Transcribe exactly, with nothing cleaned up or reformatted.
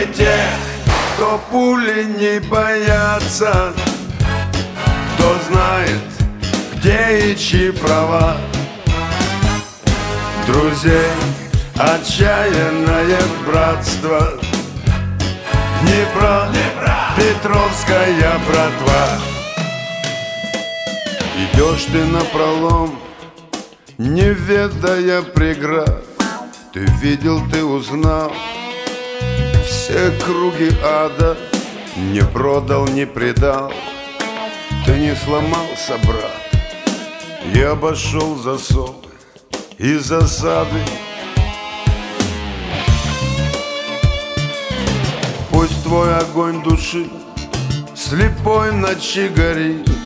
Не те, кто пули не боятся, кто знает, где и чьи права. Друзей отчаянное братство, Днепра, Днепра, Петровская братва. Идешь ты напролом, не ведая преград. Ты видел, ты узнал все круги ада. Не продал, не предал, ты не сломался, брат, и обошел засовы и засады. Пусть твой огонь души слепой ночи горит,